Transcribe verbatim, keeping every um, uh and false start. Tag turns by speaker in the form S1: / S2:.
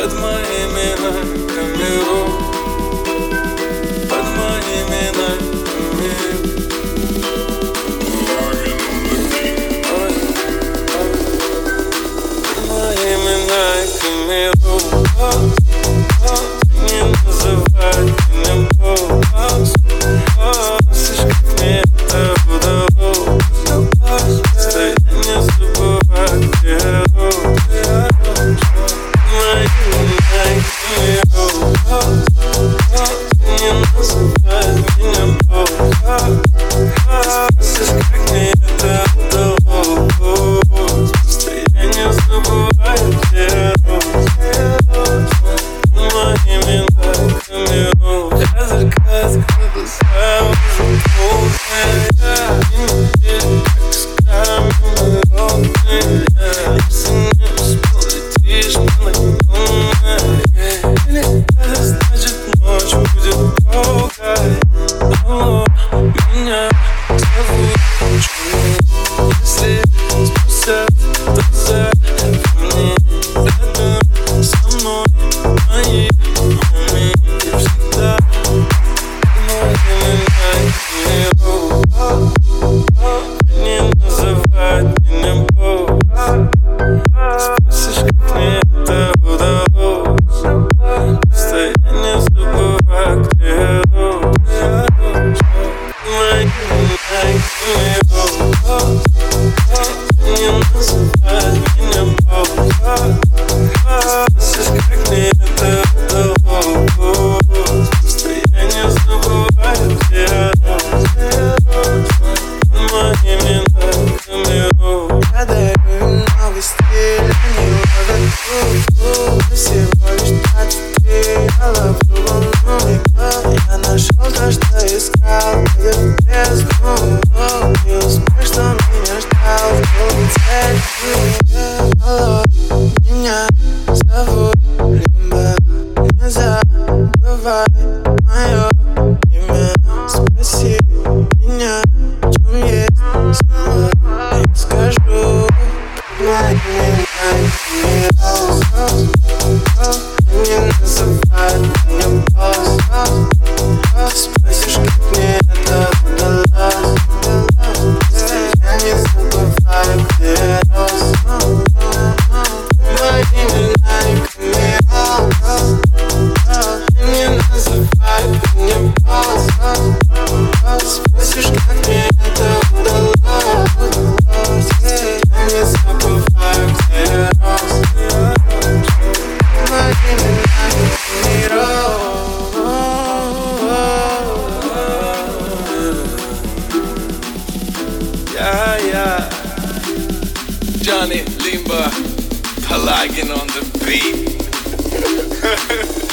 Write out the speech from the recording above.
S1: под моими ногами, под моими ногами. Под моими ногами. Не называй меня босс. Слышишь, как мне это удалось. Стой, не забывай, где я рос. Моими ногами. Не называй меня босс. Слышишь, как мне это удалось. Стой, не забывай, где я рос. Моими ногами. Я закрываю глаза, уже полная. И не как с камерой ровной. Если не успел, летишь на наклонной. Или это значит, ночь будет долгой. Алло, меня зовут Джонни. Если спустят глаза ко мне, рядом со мной мои homie. И всегда моими ногами. Не называй меня босс. Спросишь, как мне это удалось. Стой, не забывай, где я рос. Моими ногами. Не называй меня босс. Спросишь, как мне это удалось. Стой, не забывай, где я рос. Моими ногами.
S2: Я дарю им новый стиль, они ловят круг. Всего лишь двадцать три, я ловлю волну. Я нашел то, что искал, где в бездну. Не успешно меня ждал, был цель. Алло, меня зовут Лимба. Не забывай мое имя. Спроси меня, в чем есть сила. Я скажу моими ногами. Не называй меня босс. Спросишь, как мне это удалось. Я не забываю, где я рос. Моими ногами. Не называй меня босс. Спросишь, как мне это удалось. Я не забываю, где я рос. Моими ногами.
S1: Yeah, yeah. Johnny Limba, Pelagian on the beat.